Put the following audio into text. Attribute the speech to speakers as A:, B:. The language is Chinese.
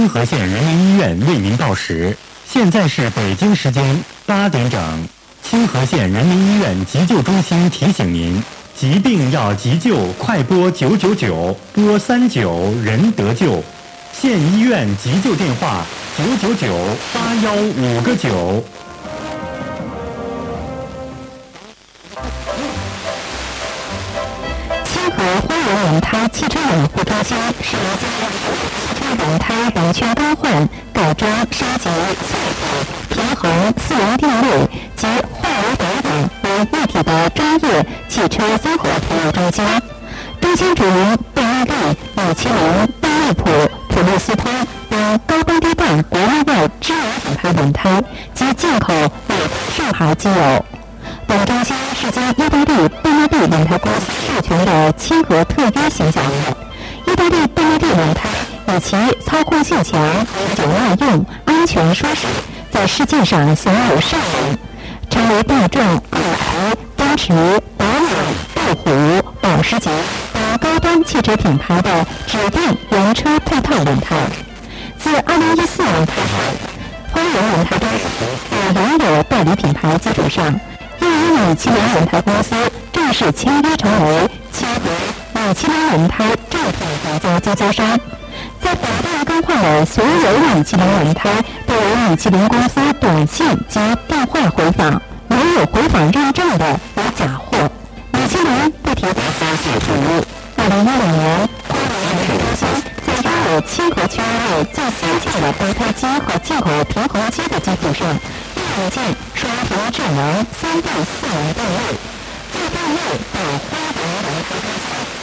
A: 清河县人民医院为您报时，现在是北京时间8点整。清河县人民医院急救中心提醒您：疾病要急救，快拨999，拨39人得救。县医院急救电话999-815个9。
B: 清河花园轮胎汽车养护中心是一家汽车轮胎完全更换、改装、升级、速体、平衡、四轮定位及化油保养为一体的专业汽车综合服务中心。中心主营贝纳利、米其林、大利普、普利司通等高端低档国内外知名品牌轮胎及进口美上牌机油。本中心是经意大利贝纳利轮胎公司授权的清河特约形象业。意大利贝纳利轮胎以其操控性强、持久耐用、安全舒适，在世界上享有盛名，成为大众、奥迪、奔驰、宝马、路虎、保时捷等高端汽车品牌的指定原车配套轮胎。自2014年开始，花园轮胎公司在原有代理品牌基础上，又与米其林轮胎公司正式签约成为清河米其林轮胎正品合作经销商。在保定更换的所有米其林轮胎都由米其林公司短信及电话回访，没有回访认证的为假货。米其林不提供消息处理。2016年，花园轮胎中心在拥有清河区内最先进的备胎机和进口平衡机的基础上，引进双屏智能3D4轮定位，在定位到花园轮胎中心